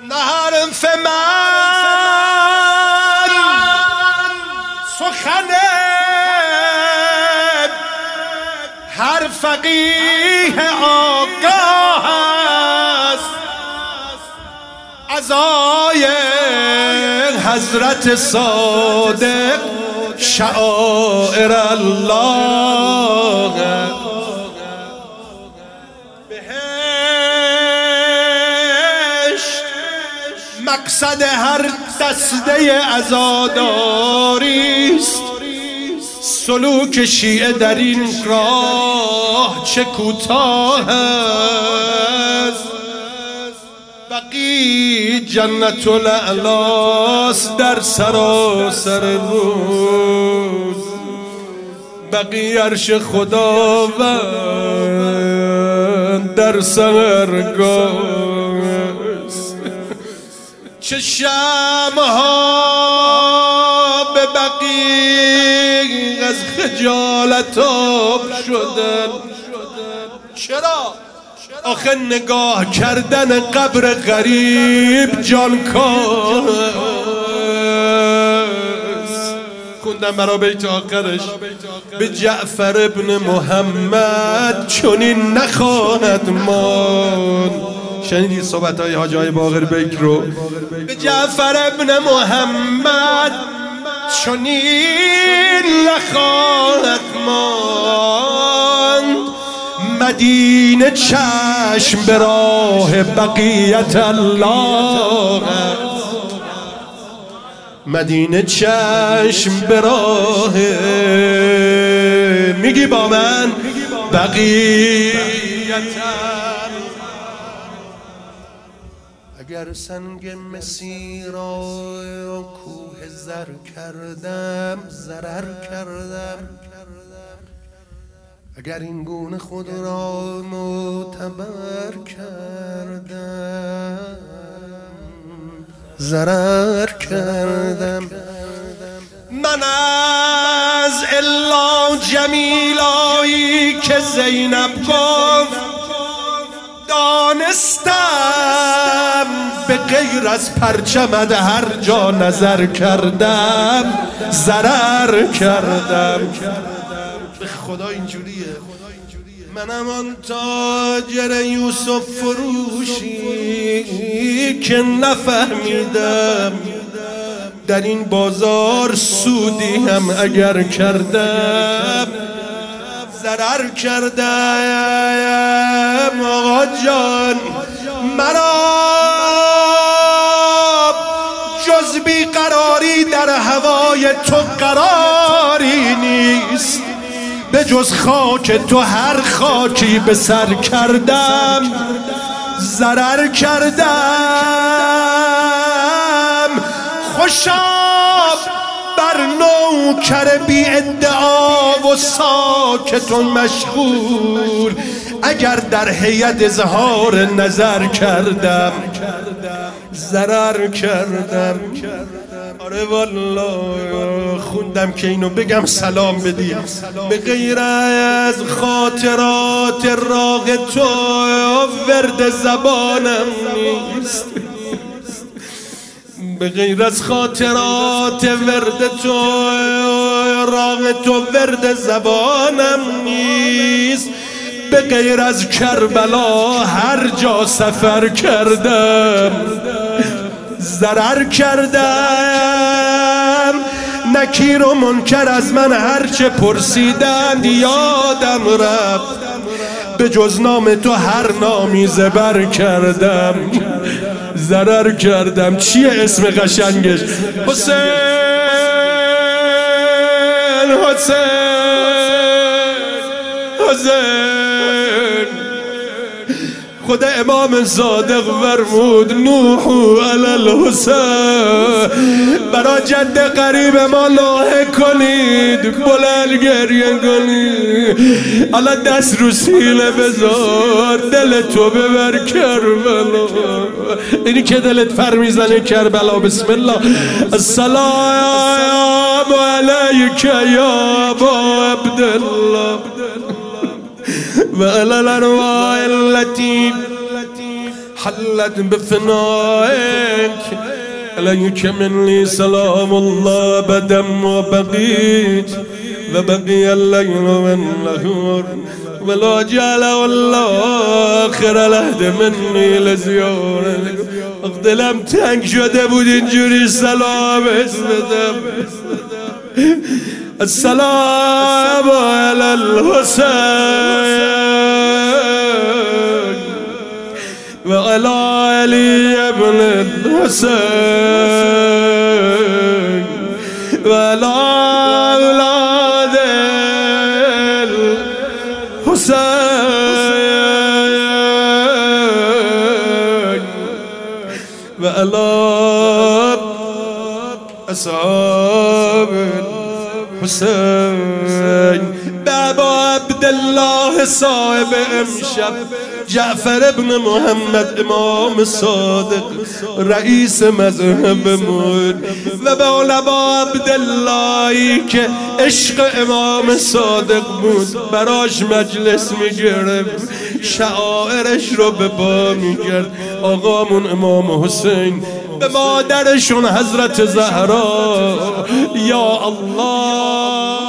نهارم فمن سخن هر فقیه آگاه است عزای حضرت صادق شعائر الله. مقصد هر دسته عزاداری است. سلوک شیعه در این راه چه کوتاه است. بقی جنت الاعلاست در سراسر روز. بقی عرش خداوند در سحرگاه. چه شمع‌ها به بقی از خجالت آب شدن. چرا؟ آخه نگاه کردن قبر غریب جانکاه. خوندم برا بیت آخرش به جعفر ابن محمد چنین نخواهد ماند. شنیدی صحبت‌های حاجی های باقر بیک رو؟ به جعفر ابن محمد چنین نخواهد ماند. مدینه چشم به راه بقیت الله. مدینه چشم به راه، میگی با من بقیت الله. اگر سنگ مسیر را کوه زر کردم ضرر کردم. اگر این گونه خود را معتبر کردم ضرر کردم. من از الا جمیلایی که زینب گفت دانستم. به غیر از پرچمت هر جا نظر کردم ضرر کردم. به خدا اینجوریه. منم آن تاجر یوسف فروشی که نفهمیدم در این بازار سودی هم اگر کردم ضرر کردم. آقا جان مرا جز بیقراری در هوای تو قراری نیست. به جز خاک تو هر خاکی به سر کردم ضرر کردم. خوشا بر نوکر بی ادعا و ساکت و مشغول اگر در هیئت اظهار نظر کردم ضرر کردم. آره والله خوندم که اینو بگم سلام بدی. به غیر از خاطرات راغ تو ورد زبانم نیست. به غیر از خاطرات ورد تو راغ تو ورد زبانم نیست. به غیر از کربلا هر جا سفر کردم ضرر کردم. نکیر و منکر از من هرچه پرسیدند یادم رفت. به جز نام تو هر نامی زبر کردم ضرر کردم. چیه اسم قشنگش؟ حسین حسین حسین. خدا امام صادق فرمود نوحو علی الحسین. برا جد قریب ما لوحه کنید بلند گریه کنید. حالا دست رو سینه بذار دل تو ببر کربلا. اینی که دلت فر میزنه کربلا. بسم الله. السلام علیک یا ابا عبدالله و علی الارواح التي حلت بفنائك عليك مني سلام الله أبدا ما بقيت وبقي الليل والنهار ولا جعل والله آخر العهد مني لزيارتك دلم تنگ شده بود اینجوری سلام بدم السلام على الحسين وعلى علي بن الحسين وعلى أولاد الحسين وعلى أصحاب الحسين بابا عبد الله صاحب امشب جعفر ابن محمد امام صادق رئیس مذهبمون و با علما عبداللهی که عشق امام صادق بود براش مجلس میگرفت شعائرش رو به پا میگرد آقامون امام حسین به مادرشون حضرت زهرا یا الله